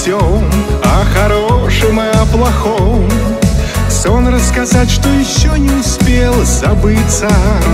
всем, о хорошем и о плохом. Сон рассказать, что еще не успел забыться.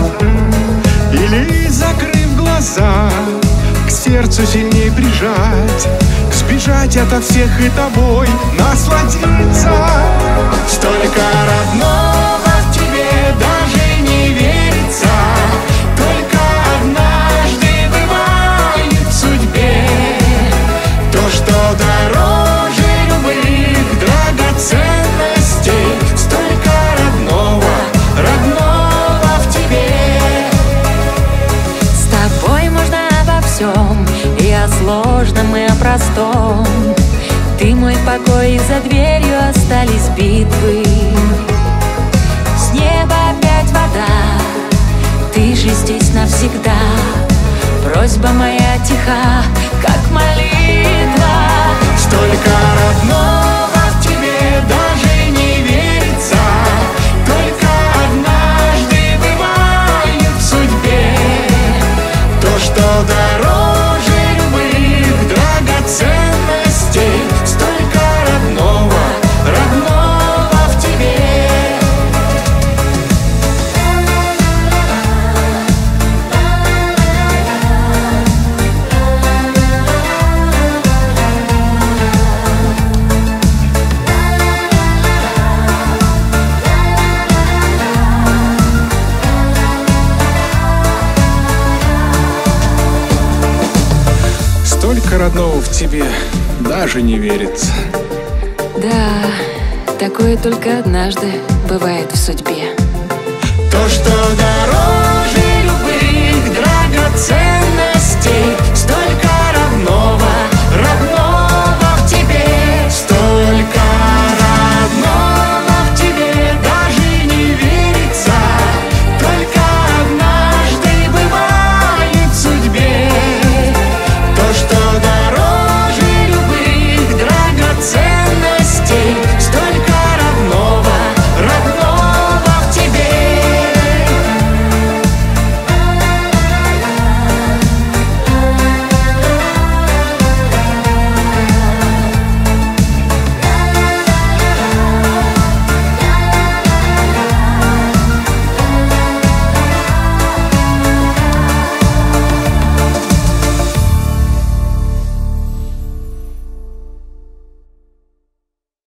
Или, закрыв глаза, к сердцу сильней прижать, сбежать ото всех и тобой насладиться. Столько родного в тебе даже не верится. Только однажды бывает в судьбе то, что дороже любых драгоценностей. Столько родного, родного в тебе. С тобой можно обо всем, и о сложном, и о простом. Ты мой покой, и за дверью остались битвы. С неба опять вода, ты же здесь навсегда. Просьба моя тиха, как молитва. Столько родного в тебе даже не верится. Только однажды бывает в судьбе то, что дороже любых драгоценностей. Столько родного, родного в тебе. Столько родного в тебе даже не верится. Да, такое только однажды бывает в судьбе. То, что дороже